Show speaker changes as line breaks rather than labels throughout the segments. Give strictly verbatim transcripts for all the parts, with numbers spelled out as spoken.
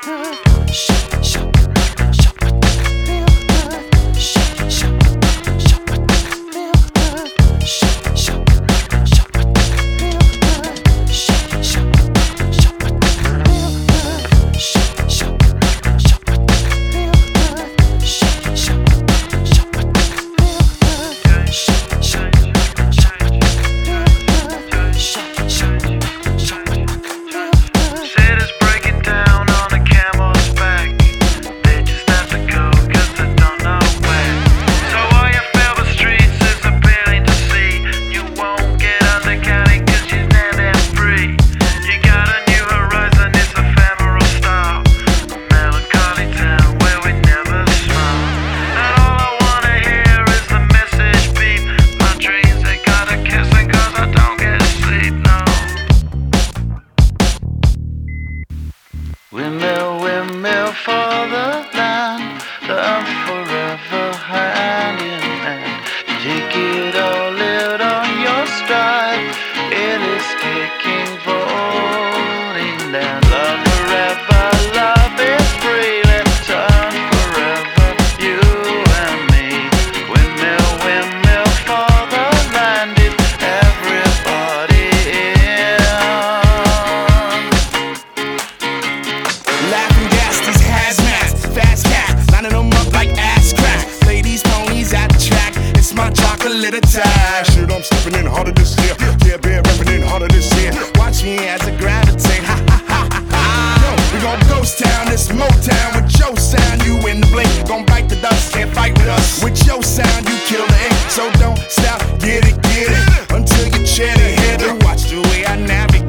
Windmill, windmill for the land, love forever hand in hand. Take it all, live on your stride. It is taking, falling down. Love forever, love is free. Let's turn forever, you and me. Windmill, windmill for the land, is everybody in.
Laughing gas, these hazmats, fast cats, lining them up like ass crack. Ladies, ponies at the track, it's my chocolate attack.
Shit, I'm stepping in harder this year. Yeah, bear repping in harder this year.
Watch me as I gravitate, ha ha ha ha ha. Yo, we gon' ghost town, this Motown with your sound. You in the blink, gon' bite the dust, can't fight with us. With your sound, you kill the ink, so don't stop, get it, get it, until you chat ahead and watch the way I navigate.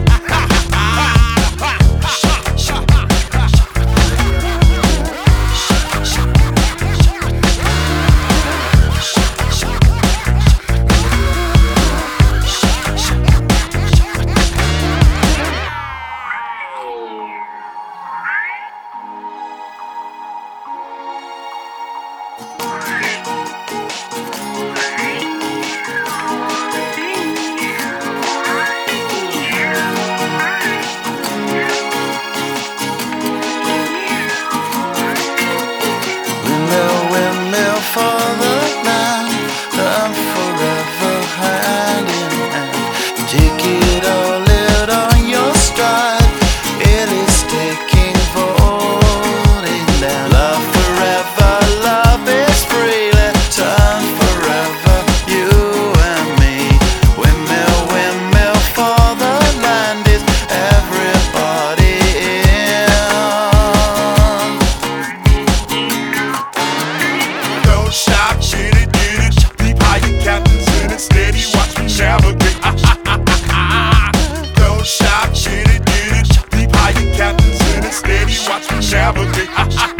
Windmill, windmill for the land, love forever hand in hand. Take it all, live on your stride. It is taking, falling down. Love forever, love is free. Let's turn forever, you and me. Windmill, windmill for the land, is everybody in.
Don't stop, get it, get it. Deep higher captains in it, steady, watch me navigate. Don't stop, get it, get it. Deep higher captains in it, steady, watch me navigate.